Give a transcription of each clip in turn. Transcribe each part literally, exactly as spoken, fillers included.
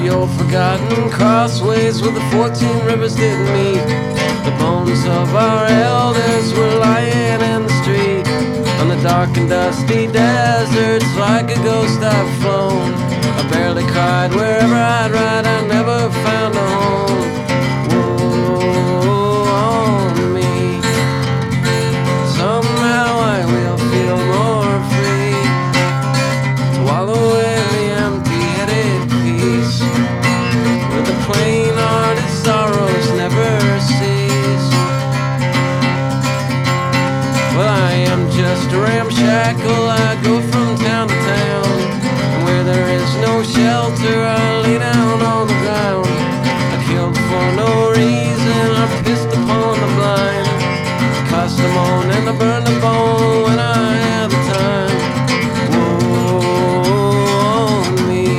old forgotten crossways where the fourteen rivers did meet. The bones of our elders were lying in the street, on the dark and dusty deserts like a ghost I've flown. I barely cried wherever I'd ride, I never found a home. Whoa, on me. Somehow I will feel more free to wallow in the empty-headed peace, where the plain-hearted sorrows never cease. Well, I am just a ramshackle, I go from town to town, and where there is no shelter I lay down on the ground. I killed for no reason, I pissed upon the blind, cussed the moan and I burned the bone when I had the time. Whoa, on me.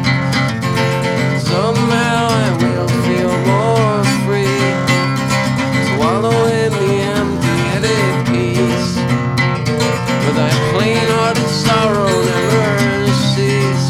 Somehow I will feel more free to wallow in the empty-headed peace, where thy plain-hearted sorrow never cease.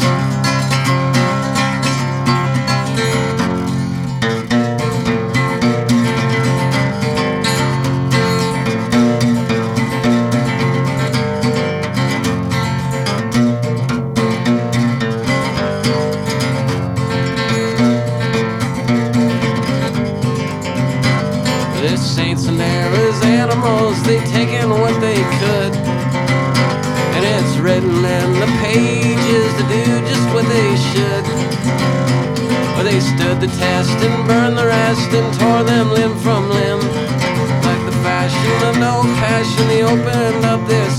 There's saints and there is animals, they taken what they could, and it's written in the pages to do just what they should. But they stood the test and burned the rest and tore them limb from limb. Like the fashion of no passion, they opened up their